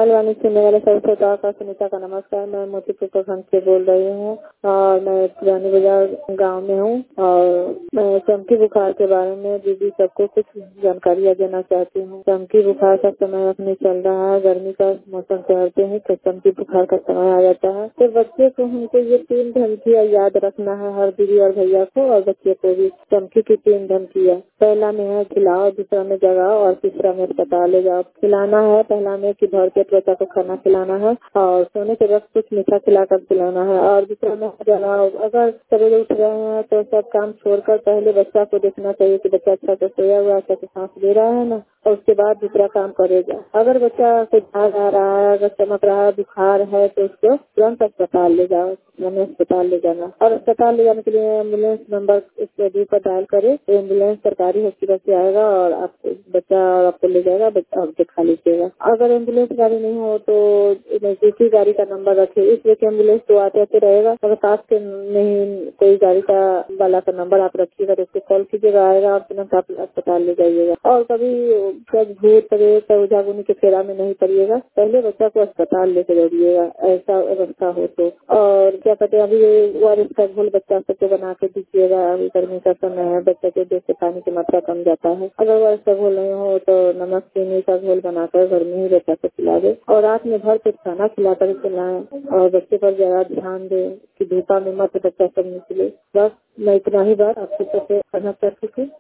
वाणी सुनने वाले सभी श्रोताओं का सुनीता का नमस्कार। मैं मोतीपुर प्रखंड से बोल रही हूँ और मैं पुरानी बाजार गांव में हूँ और मैं चमकी बुखार के बारे में दीदी सबको कुछ जानकारियाँ देना चाहती हूँ। चमकी बुखार का समय अपने चल रहा है, गर्मी का मौसम चलते हैं तो चमकी बुखार का समय आ जाता है। तो बच्चे को हमको ये 3 धमकियाँ याद रखना है, हर दीदी और भैया को और बच्चे को भी। चमकी की 3 धमकियाँ, पहला में है खिलाओ, दूसरा में जगाओ और तीसरा में अस्पताल ले जाओ। खिलाना है पहला में कि भर पेट बच्चा को खाना खिलाना है और सोने के वक्त कुछ मीठा खिलाकर खिलाना है और दूसरा में जगाओ। अगर सवेरे उठ रहे हैं तो सब काम छोड़कर पहले बच्चा को देखना चाहिए कि बच्चा अच्छा से सोया हुआ, अच्छा से सांस ले रहा है ना, और उसके बाद दूसरा काम करेगा। अगर बच्चा को झाग आ रहा है, अगर चमक रहा है, बुखार है तो उसको तुरंत अस्पताल ले जाओ, हमें अस्पताल ले जाना। और अस्पताल ले जाने के लिए एम्बुलेंस नंबर इस रेडियो पर डायल करे तो एम्बुलेंस सरकारी हॉस्पिटल से आएगा और आपको बच्चा और आपको ले जाएगा, बच्चा आप दिखा लीजिएगा। अगर एम्बुलेंस गाड़ी नहीं हो तो नजदीकी गाड़ी का नंबर रखे, इसलिए कि एम्बुलेंस तो आते आते रहेगा। अगर पास के नहीं कोई गाड़ी का वाला का नंबर आप रखिएगा तो उसको कॉल कीजिएगा, आएगा और तुरंत आप अस्पताल ले जाइएगा। और कभी जब भूत प्रेत उजागुनी के फेरा में नहीं पड़िएगा, पहले बच्चा को अस्पताल लेकर जाइएगा ऐसा अवस्था हो तो। और क्या कहते हैं, अभी ORS का घोल बच्चा सबको बना के दीजिएगा। अभी गर्मी का समय है, बच्चे के देह से पानी की मात्रा कम जाता है। अगर ORS का घोल नहीं हो तो नमक चीनी का घोल बनाकर घर में ही बच्चा को खिला दे और रात में भर पेट खाना खिलाकर खिलाएं और बच्चे पर ज्यादा ध्यान दें कि धूपा में मत बच्चा सब निकले। बस मैं इतना ही बात आपसे कहना चाहती थी।